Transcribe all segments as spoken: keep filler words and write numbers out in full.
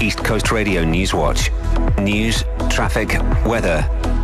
East Coast Radio News Watch. News, traffic, weather.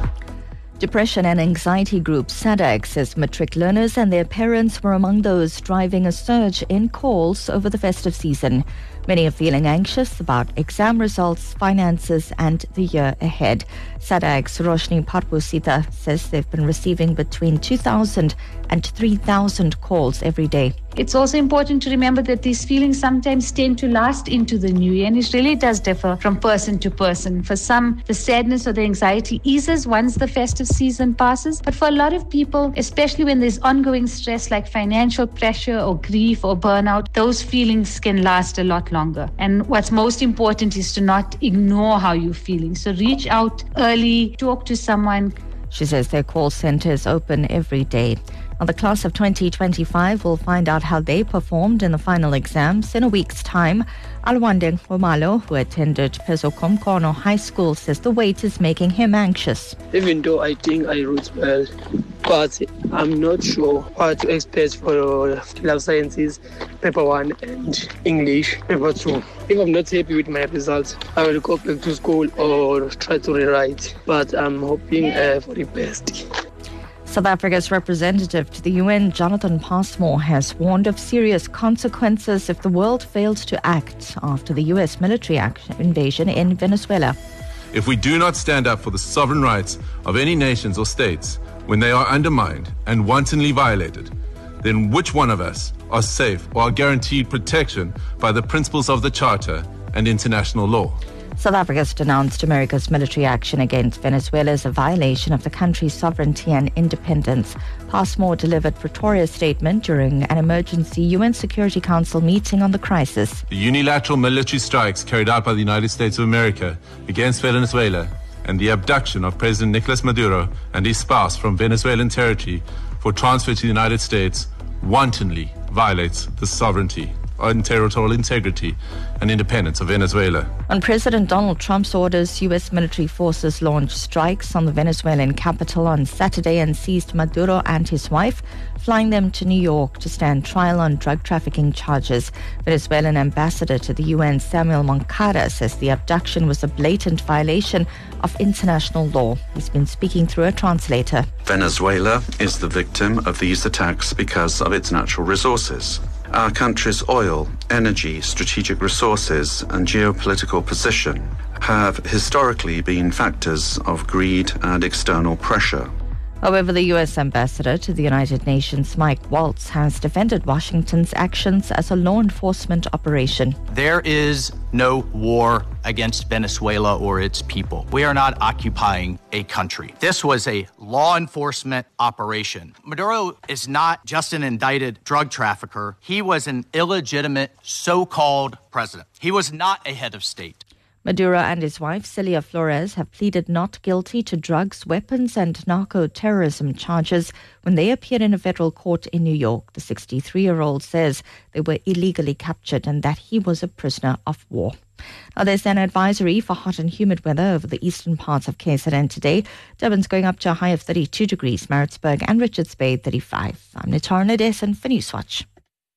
Depression and anxiety group SADAG says matric learners and their parents were among those driving a surge in calls over the festive season. Many are feeling anxious about exam results, finances and the year ahead. SADAG's Roshni Patbusita says they've been receiving between two thousand and three thousand calls every day. It's also important to remember that these feelings sometimes tend to last into the new year, and it really does differ from person to person. For some, the sadness or the anxiety eases once the festive season passes. But for a lot of people, especially when there's ongoing stress like financial pressure or grief or burnout, those feelings can last a lot longer. And what's most important is to not ignore how you're feeling. So reach out early, talk to someone. She says their call centre is open every day. Now, the class of twenty twenty-five will find out how they performed in the final exams in a week's time. Alwandeng Omalo, who attended Peso Komkono High School, says the wait is making him anxious. Even though I think I wrote well, but I'm not sure what to expect for Life Sciences, paper one, and English, paper two. If I'm not happy with my results, I will go back to school or try to rewrite, but I'm hoping uh, for the best. South Africa's representative to the U N, Jonathan Passmore, has warned of serious consequences if the world failed to act after the U S military action invasion in Venezuela. If we do not stand up for the sovereign rights of any nations or states when they are undermined and wantonly violated, then which one of us are safe or are guaranteed protection by the principles of the Charter and international law? South Africa has denounced America's military action against Venezuela as a violation of the country's sovereignty and independence. Passmore delivered Pretoria's statement during an emergency U N Security Council meeting on the crisis. The unilateral military strikes carried out by the United States of America against Venezuela and the abduction of President Nicolas Maduro and his spouse from Venezuelan territory for transfer to the United States wantonly violates the sovereignty and territorial integrity and independence of Venezuela. On President Donald Trump's orders, U S military forces launched strikes on the Venezuelan capital on Saturday and seized Maduro and his wife, flying them to New York to stand trial on drug trafficking charges. Venezuelan ambassador to the U N, Samuel Moncada, says the abduction was a blatant violation of international law. He's been speaking through a translator. Venezuela is the victim of these attacks because of its natural resources. Our country's oil, energy, strategic resources and geopolitical position have historically been factors of greed and external pressure. However, the U S ambassador to the United Nations, Mike Waltz, has defended Washington's actions as a law enforcement operation. There is no war against Venezuela or its people. We are not occupying a country. This was a law enforcement operation. Maduro is not just an indicted drug trafficker. He was an illegitimate so-called president. He was not a head of state. Maduro and his wife, Celia Flores, have pleaded not guilty to drugs, weapons and narco-terrorism charges when they appeared in a federal court in New York. The sixty-three-year-old says they were illegally captured and that he was a prisoner of war. Now, there's an advisory for hot and humid weather over the eastern parts of K Z N today. Durban's going up to a high of thirty-two degrees, Maritzburg and Richards Bay thirty-five. I'm Nitara Nadesan for Newswatch.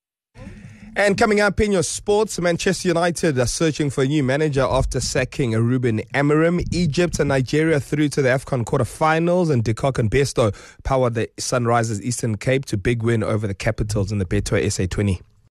And coming up in your sports, Manchester United are searching for a new manager after sacking Ruben Amorim. Egypt and Nigeria through to the AFCON quarterfinals, and De Kock and Besto powered the Sunrisers Eastern Cape to big win over the Capitals in the Betway S A twenty.